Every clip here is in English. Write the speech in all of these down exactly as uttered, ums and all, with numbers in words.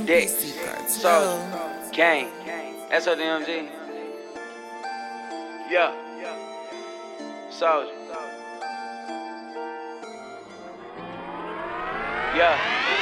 Dick, So, Gang, S O D M G. Yeah, Soldier. Yeah.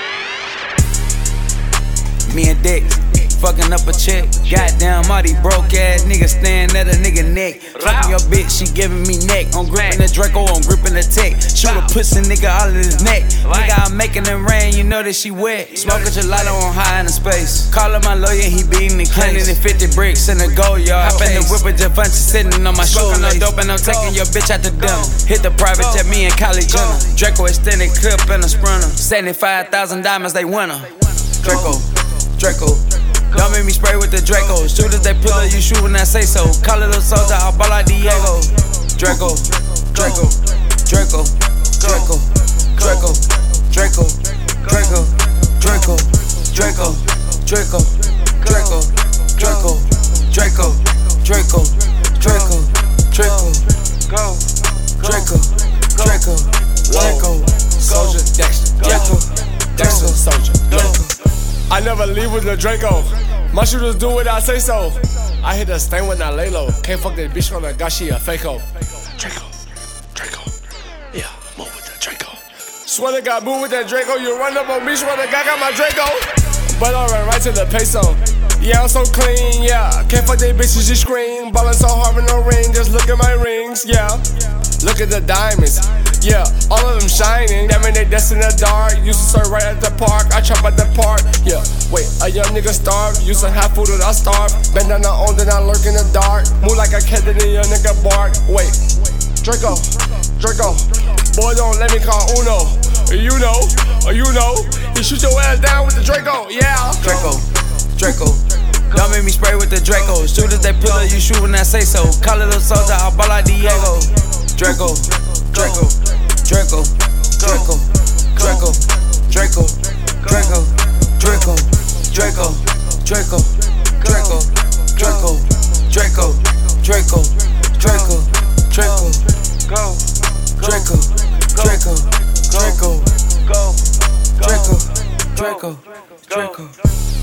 Me and Dick fucking up a chick. Goddamn, all these broke ass niggas staring at a nigga neck. Fucking your bitch, she giving me neck. I'm gripping the Draco, I'm gripping the tech. Shoot a pussy nigga all in his neck. Nigga, I'm making them rain, you know that she wet. Smoking gelato on high in the space. Callin' my lawyer, he beating the case. one hundred fifty bricks in the go yard. Hop in the whip with Javante sitting on my shoulder. No dope and I'm taking your bitch out the dinner. Hit the private jet, me and Kylie Jenner. Draco extended clip in a sprinter. seventy-five thousand diamonds, they winner. Draco, Draco. Don't make me spray with the Draco. Shoot as they pull up, you shoot when I say so. Call it a soldier, I'll ball like Diego. Draco, Draco, Draco, Draco, Draco, Draco, Draco, Draco, Draco, Draco, Draco, Draco, Draco, Draco, Draco, Draco, go, Draco, Draco, Draco, Soldier, Dexter, Draco, Dexter, Soldier, Draco. I never leave with the Draco. My shooters do what I say so. I hit the stain when I lay low. Can't fuck that bitch from the god, she a fake-o. Draco, Draco, yeah, move with the Draco. Swear to God, move with that Draco. You run up on me, swear to God, got my Draco. But I ran right to the peso. Yeah, I'm so clean, yeah. Can't fuck that bitch, she scream. Ballin' so hard with no ring, just look at my rings, yeah. Look at the diamonds, yeah, all of them shining. That mean they dance in the dark. Used to serve right at the park, I chop at the park, yeah. Wait, a young nigga starved, used to have food and I starved. Bend down the own, then I lurk in the dark. Move like a cat, then a young nigga bark. Wait, Draco, Draco, boy don't let me call Uno. You know, or you know, you shoot your ass down with the Draco, yeah. Draco, Draco. Don't make me spray with the Draco. Shoot as they pull up, you shoot when I say so. Call it a soldier, I'll ball like Diego. Draco, Draco, Draco, Draco, Draco, Draco, Draco, Draco, Draco, Draco, Draco, Draco, Draco, Draco, Draco, Draco, go, Draco, Draco, Draco, go, Draco, Draco, Draco.